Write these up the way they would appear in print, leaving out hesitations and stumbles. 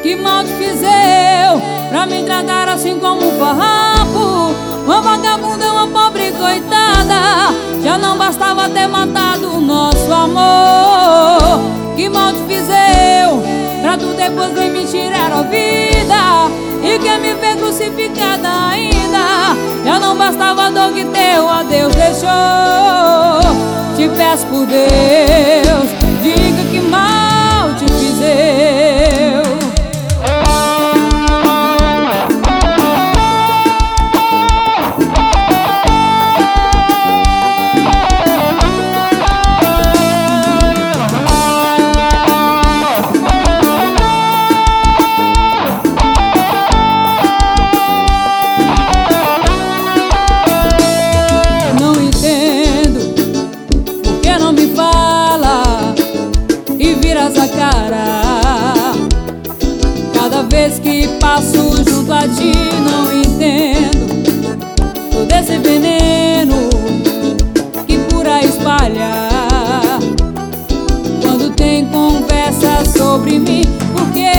Que mal te fiz eu pra me tratar assim como um farrapo? Uma vagabunda, uma pobre coitada. Já não bastava ter matado o nosso amor. Que mal te fiz eu pra tu depois vem me tirar a vida e quer me ver crucificada ainda. Já não bastava a dor que teu adeus deixou. Te peço por Deus, diga que mal te fiz eu. Cada vez que passo junto a ti não entendo todo esse veneno que por aí espalha quando tem conversa sobre mim. Porque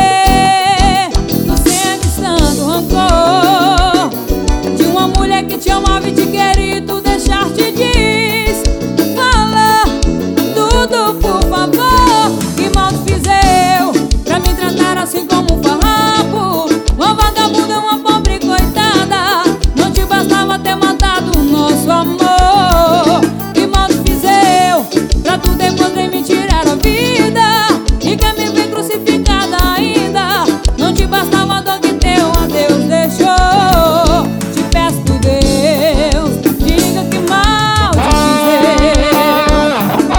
tu sentes tanto rancor de uma mulher que te amava e te queria e tu deixar te diz. Fala tudo por favor. Que mal te fiz eu pra me tratar assim como um farrapo? Uma vagabunda, uma pobre coitada. Não te bastava ter matado o nosso amor. Que mal te fiz eu pra tu depois vem me tirar a vida e quer me ver crucificada ainda. Não te bastava a dor que teu adeus deixou. Te peço por Deus, diga que mal te fiz eu.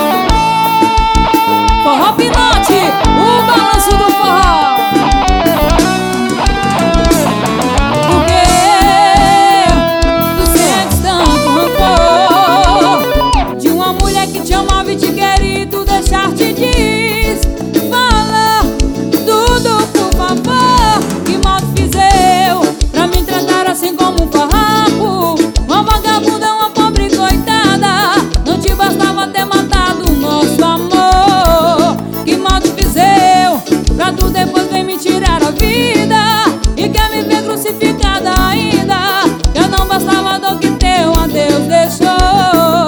Forró Pinote, o balanço do forró. Porque tu sentes tanto rancor de uma mulher que te amava e te queria e tu deixar te diz. Fala tudo por favor. Que mal te fiz eu pra me tratar assim como um farrapo? Uma vagabunda, uma pobre coitada. Não te bastava ter matado o nosso amor. Que mal te fiz eu pra tu depois vem me tirar a vida e quer me ver crucificada ainda. Já não bastava a dor que teu adeus deixou.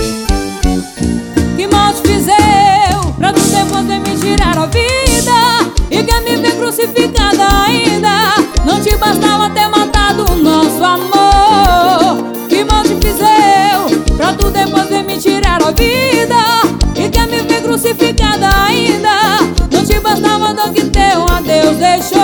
Que mal te fiz eu pra tu depois vem me tirar a vida e quer me ver crucificada ainda. Não te bastava ter matado o nosso amor. Que mal te fiz eu pra tu depois vem me tirar a vida e quer me ver crucificada ainda. Não te bastava a dor que teu adeus deixou.